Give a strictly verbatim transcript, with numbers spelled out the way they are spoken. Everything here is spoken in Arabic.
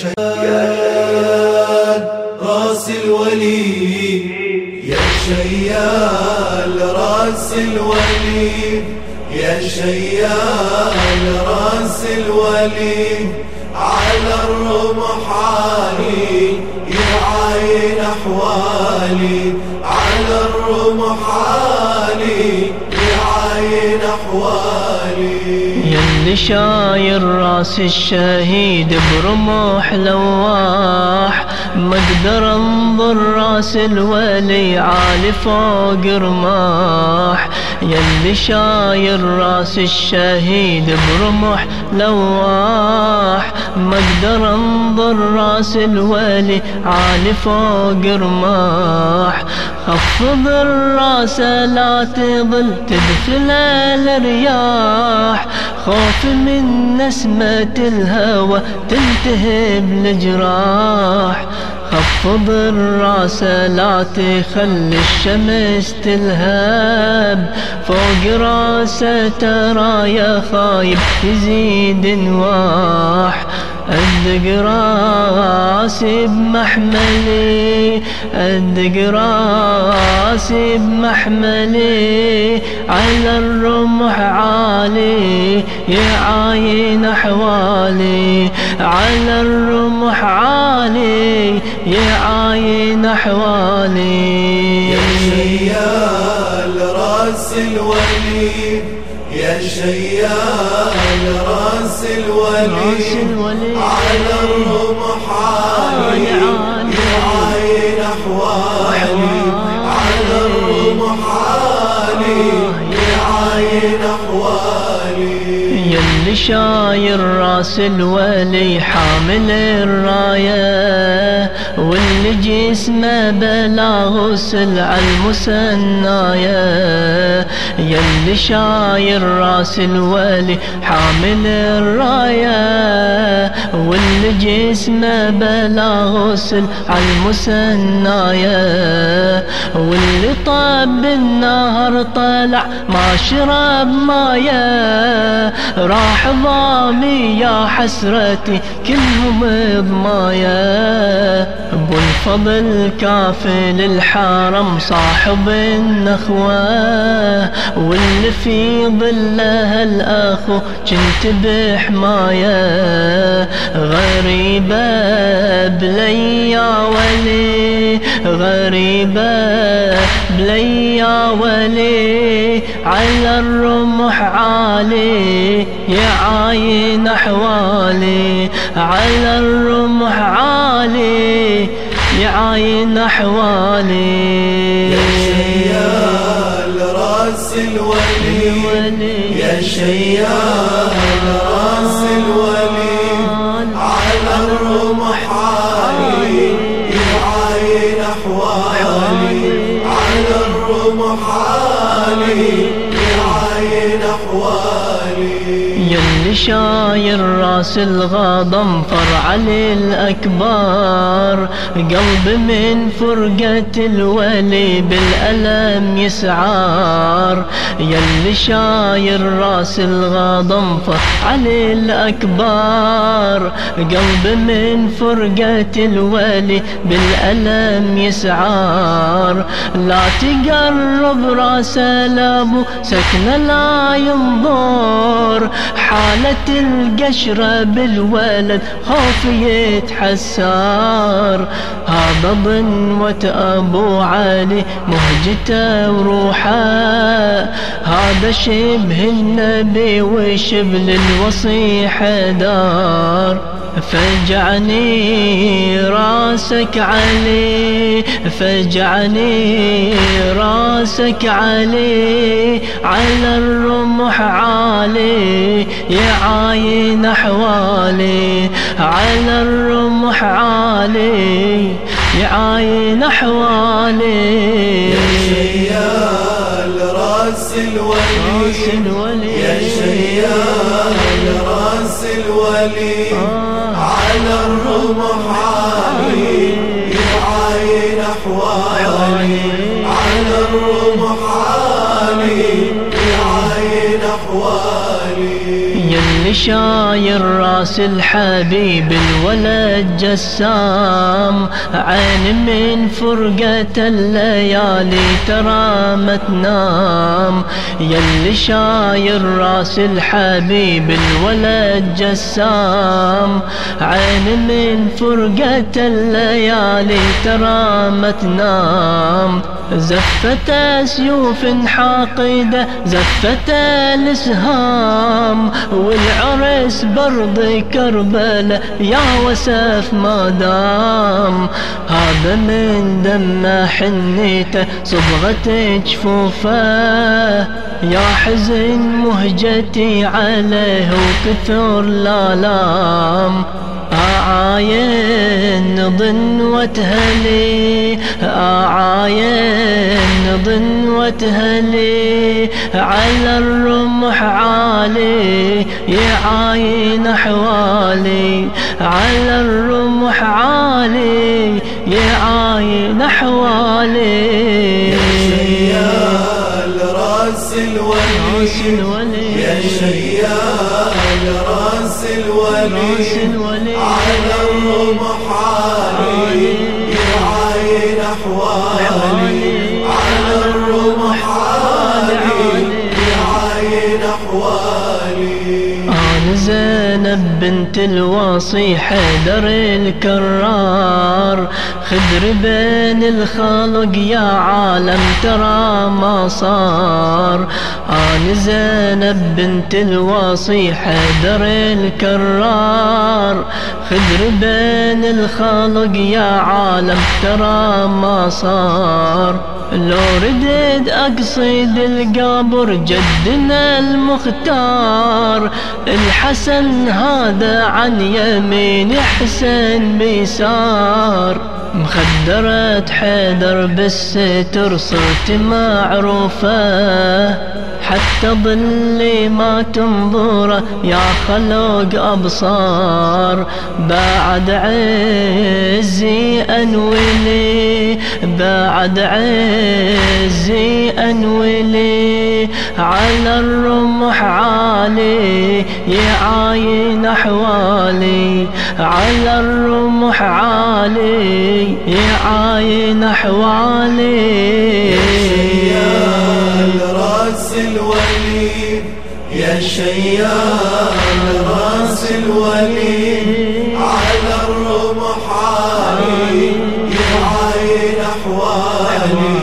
شيال راس الولي، يا شيال راس الولي، يا شيال راس الولي، على الرمح عالي يعاين أحوالي، على الرمح عالي يعاين أحوالي. يلي شايل راس الشهيد برمح لواح، ما اقدر انظر راس الولي عالي فوق رماح. يلي شايل راس الشهيد برمح لواح، ما اقدر انظر راس الولي عالي فوق رماح. خفض الراس لا تظل تدخل الرياح، خوف من نسمة الهوى تلتهب الجراح. خفض الراس لا تخلي الشمس تلهب، فوق راسه ترى يا خايب يزيد نواح. أدق راسي بمحملي، أدق راسي بمحملي، على الرمح عالي يعاين أحوالي، على الرمح عالي يعاين أحوالي. يا شيال راس الولي، يا شيال راس الولي، على الرمح عالي يعاين أحوالي، على الرمح عالي يعاين أحوالي. يلي شايل راس الولي حامل الراية، واللي جسمه بلا غسل عالمسناية. يلي شايل راس الولي حامل الراية، واللي جسمه بلا غسل عالمسناية. واللي طاب النهر طلع ما شرب مايه، راح ضامي يا حسرتي كلهم ضمايا. ابو الفضل كافل الحرم صاحب النخوة، واللي في ظله الاخو جنت بحمايه. غريبة بلي يا ولي، غريبة بلي يا ولي، على الرمح عالي يعاين أحوالي، على الرمح عالي يعاين أحوالي. يا شيال راس الولي، يا شيال راس الولي، على الرمح عالي يعاين أحوالي، على الرمح عالي يعاين أحوالي. يلي شايل راس الغضم فرع للأكبار، قلب من فرقة الولي بالألم يسعار. يلي شايل راس الغضم فرع للأكبار، قلب من فرقة الولي بالألم يسعار. لا تقرب راس لابو سكنه لا ينظر، حالة القشرة بالولد خوف يتحسار. هذا ظنوة أبو علي مهجته وروحه، هذا شبه النبي وشبل الوصي حدار. فجعني راسك علي، فجعني راسك علي، على الرمح عالي يعاين أحوالي، على الرمح عالي يعاين أحوالي. يا شيال راس الولي، يا شيال راس الولي، على الرمح عالي يعاين أحوالي، على الرمح عالي يعاين أحوالي. يلي يلي شايل راس الحبيب الولد جسام، عين من فرقة الليالي ترى ما تنام. يلي شايل راس الحبيب الولد جسام، عين من فرقة الليالي ترى ما تنام. زفت سيوف حاقدة زفت الاسهام، والعرس برض كربلاء يا وسف ما دام. هذا من دم حنيته صبغة جفوفه، يا حزن مهجتي عليه وكثر الآلام. أعاين ضنوتها أعاين ضنوتها على الرمح عالي، يعاين أحوالي على الرمح عالي، يعاين أحوالي. يا شيال راس الولي، يا شيال راس الولي، على الرمح عالي، يعاين أحوالي على الرمح عالي، يعاين أحوالي. أنا زينب بنت الوصي حيدر الكرار، خدر بين الخلق يا عالم ترى ما صار. أنا زينب بنت الوصي حيدر الكرار، خدر بين الخلق يا عالم ترى ما صار. لو ردد أقصد القبر جدنا المختار، الحسن هذا عن يمين حسن بيسار. مخدرة حيدر بالستر صرت معروفة، حتى ظلي ما تنظره يا خلق أبصار. بعد عزي أنولي بعد عزي أنولي، على الرمح عالي يعاين أحوالي، على الرمح عالي يعاين أحوالي. يا شيال راس الولي، يا شيال راس الولي، على الرمح عالي، يعاين أحوالي